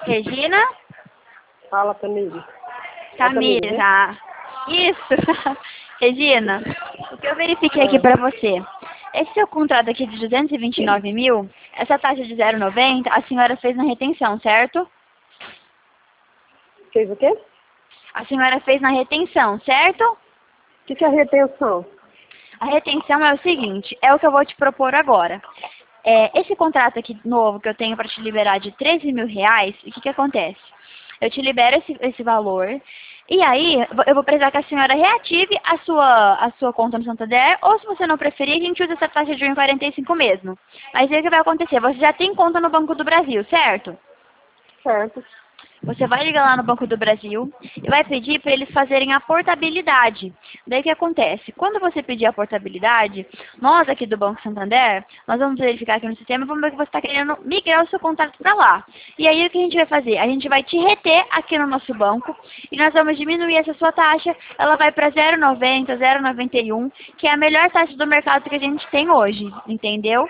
Regina? Fala, Tamires. Tamires, ah. Isso. Regina, o que eu verifiquei aqui pra você? Esse seu contrato aqui de 229 mil, essa taxa de 0,90, a senhora fez na retenção, certo? Fez o quê? A senhora fez na retenção, certo? O que é retenção? A retenção é o seguinte, é o que eu vou te propor agora. Esse contrato aqui novo que eu tenho para te liberar de 13 mil reais, o que acontece? Eu te libero esse valor e aí eu vou precisar que a senhora reative a sua conta no Santander, ou se você não preferir, a gente usa essa taxa de 1,45 mesmo. Mas aí o que vai acontecer? Você já tem conta no Banco do Brasil, certo? Certo. Você vai ligar lá no Banco do Brasil e vai pedir para eles fazerem a portabilidade. Daí o que acontece? Quando você pedir a portabilidade, nós aqui do Banco Santander, nós vamos verificar aqui no sistema e vamos ver que você está querendo migrar o seu contrato para lá. E aí o que a gente vai fazer? A gente vai te reter aqui no nosso banco e nós vamos diminuir essa sua taxa. Ela vai para 0,90, 0,91, que é a melhor taxa do mercado que a gente tem hoje, entendeu?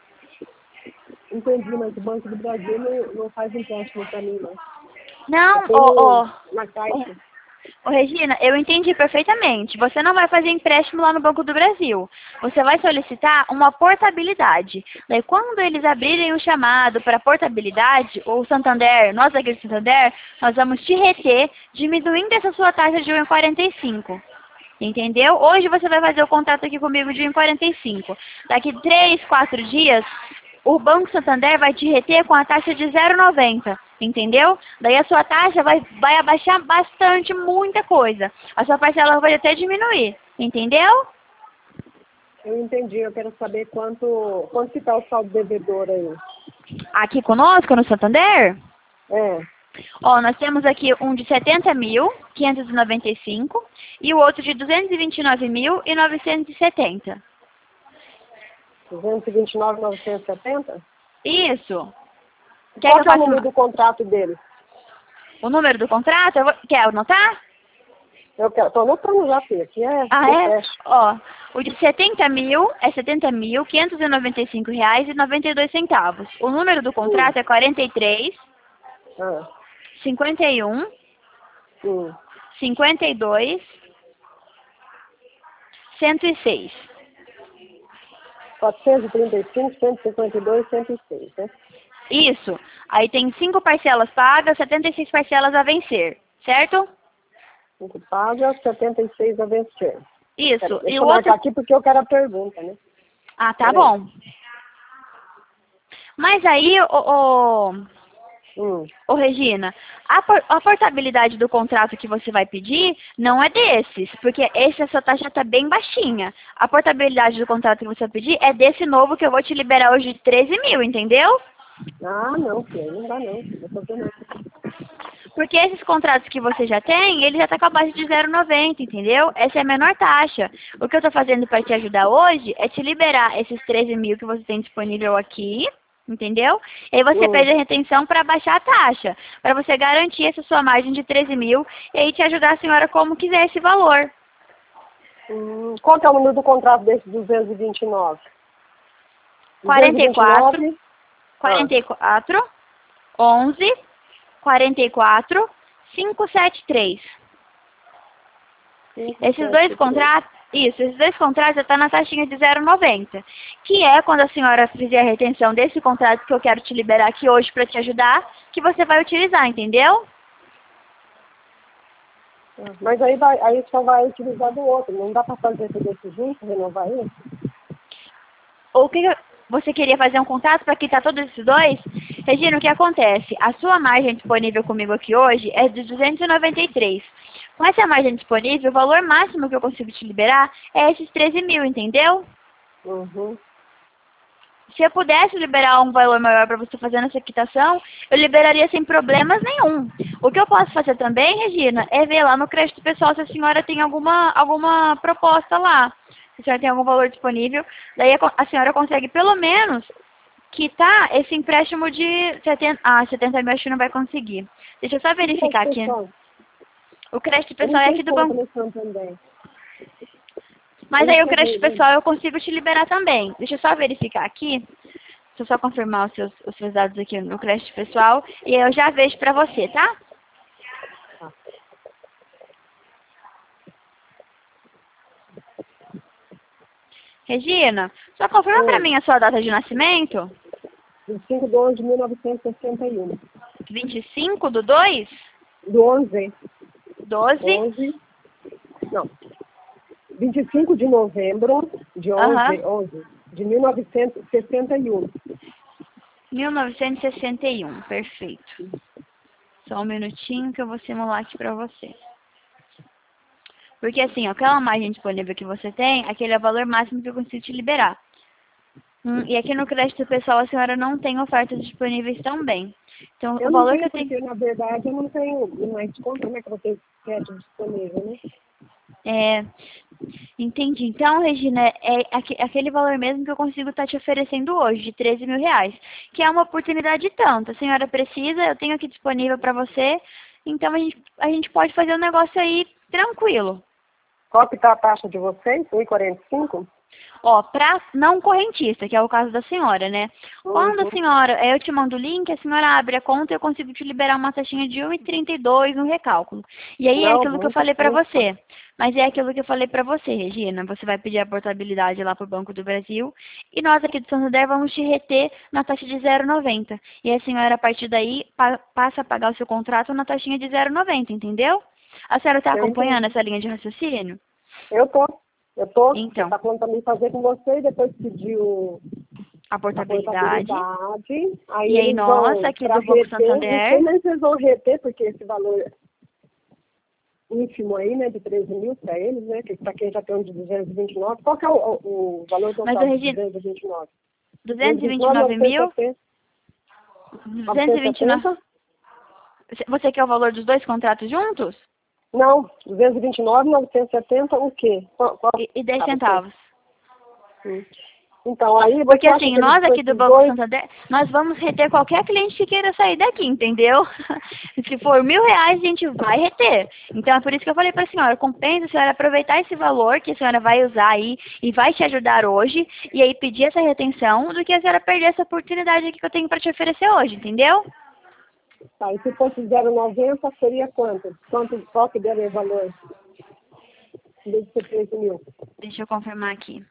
Entendi, mas o Banco do Brasil não faz empréstimo para mim, não. Não, Na Caixa. Regina, eu entendi perfeitamente. Você não vai fazer empréstimo lá no Banco do Brasil. Você vai solicitar uma portabilidade. Daí, quando eles abrirem o chamado para portabilidade, ou o Santander, nós aqui do Santander, nós vamos te reter, diminuindo essa sua taxa de 1,45. Entendeu? Hoje você vai fazer o contrato aqui comigo de 1,45. Daqui 3, 4 dias, o Banco Santander vai te reter com a taxa de 0,90. Entendeu? Daí a sua taxa vai abaixar bastante, muita coisa. A sua parcela vai até diminuir. Entendeu? Eu entendi. Eu quero saber quanto que está o saldo devedor aí. Aqui conosco, no Santander? É. Ó, nós temos aqui um de 70.595 e o outro de 229.970. 229.970? Isso. Qual que é o número do contrato dele? O número do contrato? Quer anotar? Eu quero. Estou anotando já, filha. Aqui é. Ó, o de 70 mil é R$70.595,92. O número do contrato é 43 51 52 106. 435, 152, 106, né? Isso. Aí tem 5 parcelas pagas, 76 parcelas a vencer, certo? 5 pagas, 76 a vencer. Isso. Deixa eu marcar aqui porque eu quero a pergunta, né? Ah, tá bom. Mas aí, Regina, a portabilidade do contrato que você vai pedir não é desses, porque essa taxa está bem baixinha. A portabilidade do contrato que você vai pedir é desse novo que eu vou te liberar hoje de 13 mil, entendeu? Ah, não, filha, não dá não. Eu tô vendo. Porque esses contratos que você já tem, ele já está com a base de 0,90, entendeu? Essa é a menor taxa. O que eu estou fazendo para te ajudar hoje é te liberar esses 13 mil que você tem disponível aqui, entendeu? E aí você pede a retenção para baixar a taxa, para você garantir essa sua margem de 13 mil e aí te ajudar a senhora como quiser esse valor. Qual que é o número do contrato desse 229? 44 11 44 573. Esses dois contratos já estão na taxinha de 0,90, que é quando a senhora fizer a retenção desse contrato que eu quero te liberar aqui hoje para te ajudar, que você vai utilizar, entendeu? Mas aí só vai utilizar do outro, não dá para fazer tudo isso junto, renovar isso? Ou que você queria fazer um contrato para quitar todos esses dois? Regina, o que acontece? A sua margem disponível comigo aqui hoje é de 293. Com essa margem disponível, o valor máximo que eu consigo te liberar é esses 13 mil, entendeu? Se eu pudesse liberar um valor maior para você fazer essa quitação, eu liberaria sem problemas nenhum. O que eu posso fazer também, Regina, é ver lá no crédito pessoal se a senhora tem alguma proposta lá. Se a senhora tem algum valor disponível, daí a senhora consegue pelo menos quitar esse empréstimo de 70 mil, acho que não vai conseguir. Deixa eu só verificar aqui. O crédito pessoal é aqui do banco. Mas aí o crédito pessoal eu consigo te liberar também. Deixa eu só verificar aqui. Deixa eu só confirmar os seus dados aqui no crédito pessoal e eu já vejo pra você, tá? Regina, só confirma pra Oi. mim a sua data de nascimento. 25/11/1961. 25/2? Do 11. 12? 11. Não. 25 de novembro de 11, Aham. 11 de 1961. 1961, perfeito. Só um minutinho que eu vou simular aqui pra você. Porque assim, ó, aquela margem disponível que você tem, aquele é o valor máximo que eu consigo te liberar. E aqui no crédito pessoal a senhora não tem ofertas disponíveis também. Então, Eu o não valor que tenho eu tenho... porque, na verdade, eu não tenho mais conta, né, que você quer disponível, né? É, entendi. Então, Regina, é aquele valor mesmo que eu consigo estar te oferecendo hoje, de 13 mil reais. Que é uma oportunidade de tanto. A senhora precisa, eu tenho aqui disponível para você. Então, a gente pode fazer um negócio aí tranquilo. Qual que tá a taxa de vocês? 1,45? Ó, pra não correntista, que é o caso da senhora, né? Quando a Uhum. senhora, eu te mando o link, a senhora abre a conta e eu consigo te liberar uma taxinha de 1,32 no recálculo. E aí é Não, aquilo que eu muito falei pra pouco. você. Mas é aquilo que eu falei pra você, Regina. Você vai pedir a portabilidade lá pro Banco do Brasil e nós aqui do Santander vamos te reter na taxa de 0,90. E a senhora, a partir daí, passa a pagar o seu contrato na taxinha de 0,90, entendeu? A senhora tá Eu acompanhando entendi. essa linha de raciocínio? Eu tô. Eu tô. Você Então, tá falando pra mim fazer com você e depois pediu a a portabilidade. portabilidade. Aí E aí, eles nossa, vão aqui para do Banco reter. Não sei Santander. nem se eles vão reter, porque esse valor ínfimo aí, né, de 13 mil para eles, né, que para quem já tem um de 229. Qual que é o valor Mas, total o de Regina, 229? 229 mil, 229, 229. 970? Você quer o valor dos dois contratos juntos? Não, 229, 970, o quê? E 10 Ah, você. centavos. Então, aí Porque você acha assim, que eles, nós com aqui do esses Banco dois, Santander, nós vamos reter qualquer cliente que queira sair daqui, entendeu? Se for R$ 1.000, a gente vai reter. Então é por isso que eu falei para a senhora, compensa a senhora aproveitar esse valor que a senhora vai usar aí e vai te ajudar hoje, e aí pedir essa retenção, do que a senhora perder essa oportunidade aqui que eu tenho para te oferecer hoje, entendeu? tá, e se fosse 0,90, seria quanto? Qual que daria o valor? Em vez de ser 13 mil. Deixa eu confirmar aqui.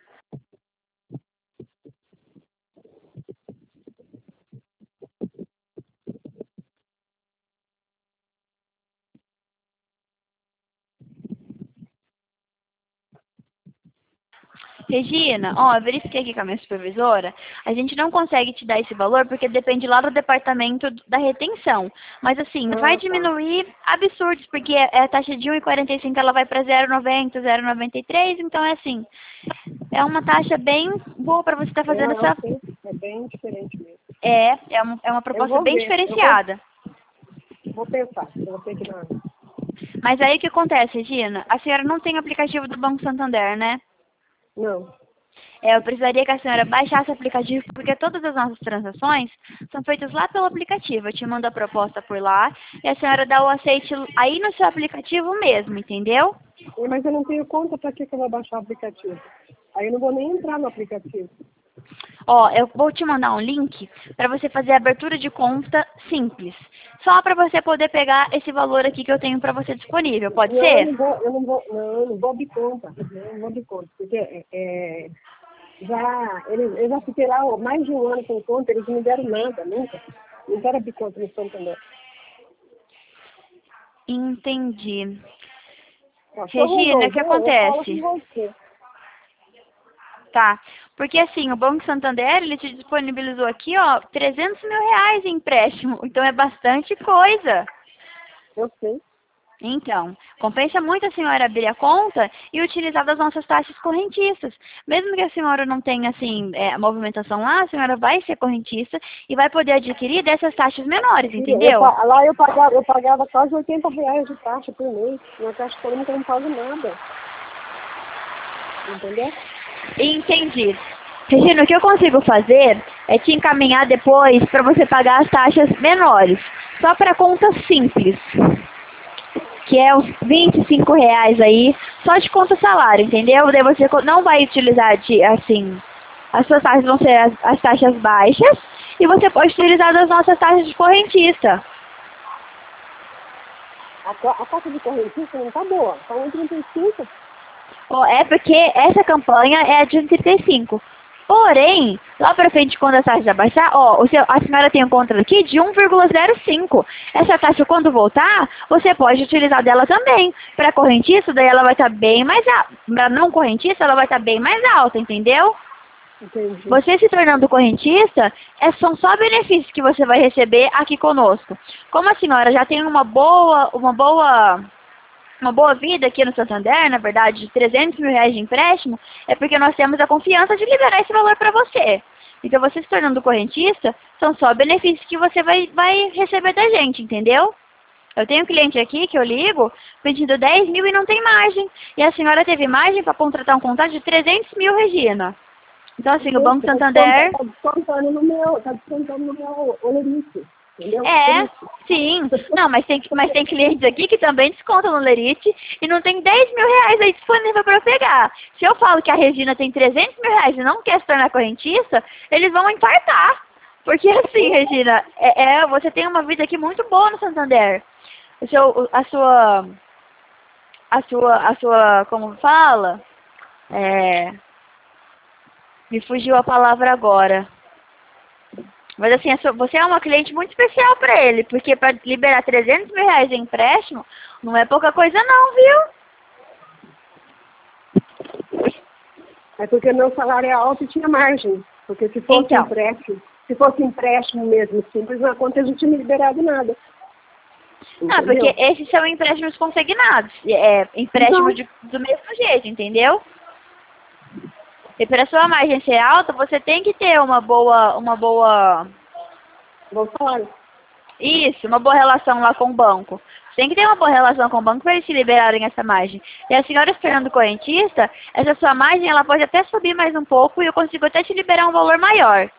Regina, ó, eu verifiquei aqui com a minha supervisora, a gente não consegue te dar esse valor porque depende lá do departamento da retenção. Mas assim, vai Ah, tá. diminuir absurdos, porque a taxa de 1,45 ela vai para 0,90, 0,93, então é assim, é uma taxa bem boa para você estar fazendo Eu essa. sei, é bem diferente mesmo. É uma Eu proposta vou bem ver, diferenciada. vou pensar, eu vou ter que dar. Mas aí o que acontece, Regina? A senhora não tem aplicativo do Banco Santander, né? Não, Eu precisaria que a senhora baixasse o aplicativo, porque todas as nossas transações são feitas lá pelo aplicativo. Eu te mando a proposta por lá e a senhora dá o aceite aí no seu aplicativo mesmo, entendeu? mas eu não tenho conta, para que eu vou baixar o aplicativo? Aí eu não vou nem entrar no aplicativo. Ó, eu vou te mandar um link para você fazer a abertura de conta simples. Só para você poder pegar esse valor aqui que eu tenho para você disponível. Pode Não, ser? eu não vou abrir conta. Eu não vou abrir conta, porque eu já fiquei lá mais de um ano sem conta, eles não me deram nada, nunca. Não quero abrir conta no Santander. Entendi. Ó, se eu Regina, o que resolver, eu falo com acontece? você. Tá. Porque assim, o Banco Santander, ele te disponibilizou aqui, ó, 300 mil reais em empréstimo. Então é bastante coisa. Eu sei. Então, compensa muito a senhora abrir a conta e utilizar das nossas taxas correntistas. Mesmo que a senhora não tenha, assim, movimentação lá, a senhora vai ser correntista e vai poder adquirir dessas taxas menores, Filha, entendeu? lá eu pagava quase R$ 80 de taxa por mês. Na Caixa Econômica eu não pago nada. Entendeu? Entendi. Regina, o que eu consigo fazer é te encaminhar depois para você pagar as taxas menores. Só para conta simples. Que é uns R$ 25 aí, só de conta salário, entendeu? Daí você não vai utilizar, assim, as suas taxas vão ser as taxas baixas e você pode utilizar das nossas taxas de correntista. A taxa de correntista não tá boa, tá 1,35. É porque essa campanha é a de 1,35. Porém, lá pra frente, quando a taxa baixar, a senhora tem um contrato aqui de 1,05. Essa taxa, quando voltar, você pode utilizar dela também. Para correntista, daí ela vai estar bem mais alta. Para não correntista, ela vai estar bem mais alta, entendeu? Entendi. Você se tornando correntista, são só benefícios que você vai receber aqui conosco. Como a senhora já tem uma boa vida aqui no Santander, na verdade, de 300 mil reais de empréstimo, é porque nós temos a confiança de liberar esse valor para você. Então, você se tornando correntista, são só benefícios que você vai receber da gente, entendeu? Eu tenho um cliente aqui que eu ligo pedindo 10 mil e não tem margem. E a senhora teve margem para contratar um contrato de 300 mil, Regina. Então, assim, o Banco Santander... Tá descontando no meu Olerite. Entendeu? Sim. Não, mas tem clientes aqui que também descontam no Lerite e não tem 10 mil reais aí disponível para pegar. Se eu falo que a Regina tem 300 mil reais e não quer se tornar correntista, eles vão infartar. Porque assim, Regina, você tem uma vida aqui muito boa no Santander. A sua, como fala? Me fugiu a palavra agora. Mas assim, você é uma cliente muito especial para ele, porque para liberar 300 mil reais em empréstimo, não é pouca coisa não, viu? É porque meu salário é alto e tinha margem. Porque se fosse empréstimo mesmo simples, na conta a gente não tinha liberado nada. Não, porque esses são empréstimos consignados. Empréstimo do mesmo jeito, entendeu? E para sua margem ser alta, você tem que ter uma boa Bom salário. Isso, uma boa relação lá com o banco. Você tem que ter uma boa relação com o banco para eles te liberarem essa margem. E a senhora se tornando correntista, essa sua margem ela pode até subir mais um pouco e eu consigo até te liberar um valor maior.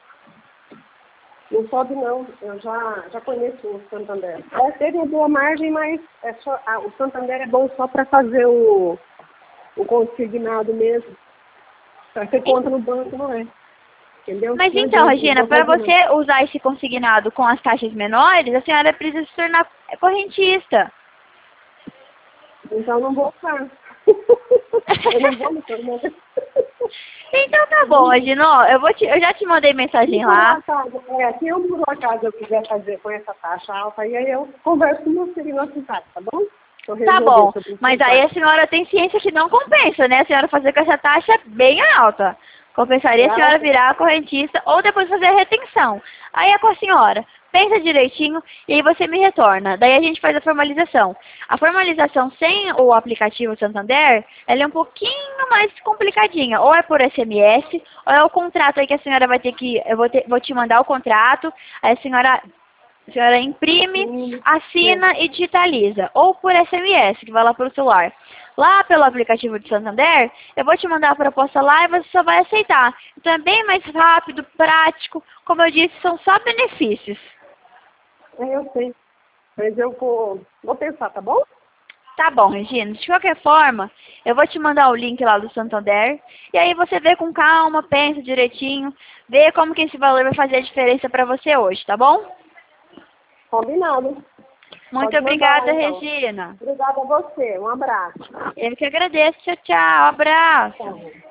Não sobe não, eu já conheço o Santander. Teve uma boa margem, mas o Santander é bom só para fazer o consignado mesmo. Para ter conta no banco, não é. Entendeu? Mas então, Regina, para você usar esse consignado com as taxas menores, a senhora precisa se tornar correntista. Então não vou usar. Eu não vou me tornar. Então tá bom, Regina, eu já te mandei mensagem lá. Se eu por um acaso eu quiser fazer com essa taxa alta, aí eu converso com você e nosso tá bom? Tá bom, mas aí a senhora tem ciência que não compensa, né? A senhora fazer com essa taxa bem alta. Compensaria a senhora virar correntista ou depois fazer a retenção. Aí é com a senhora. Pensa direitinho e aí você me retorna. Daí a gente faz a formalização. A formalização sem o aplicativo Santander, ela é um pouquinho mais complicadinha. Ou é por SMS, ou é o contrato aí que a senhora vai ter que... vou te mandar o contrato, aí a senhora imprime, assina e digitaliza. Ou por SMS, que vai lá para o celular. Lá pelo aplicativo de Santander, eu vou te mandar a proposta lá e você só vai aceitar. Então é bem mais rápido, prático. Como eu disse, são só benefícios. Eu sei. Mas eu vou pensar, tá bom? Tá bom, Regina. De qualquer forma, eu vou te mandar o link lá do Santander. E aí você vê com calma, pensa direitinho. Vê como que esse valor vai fazer a diferença para você hoje, tá bom? Combinado. Muito obrigada, então. Regina. Obrigada a você. Um abraço. Eu que agradeço. Tchau, tchau. Abraço. Tchau.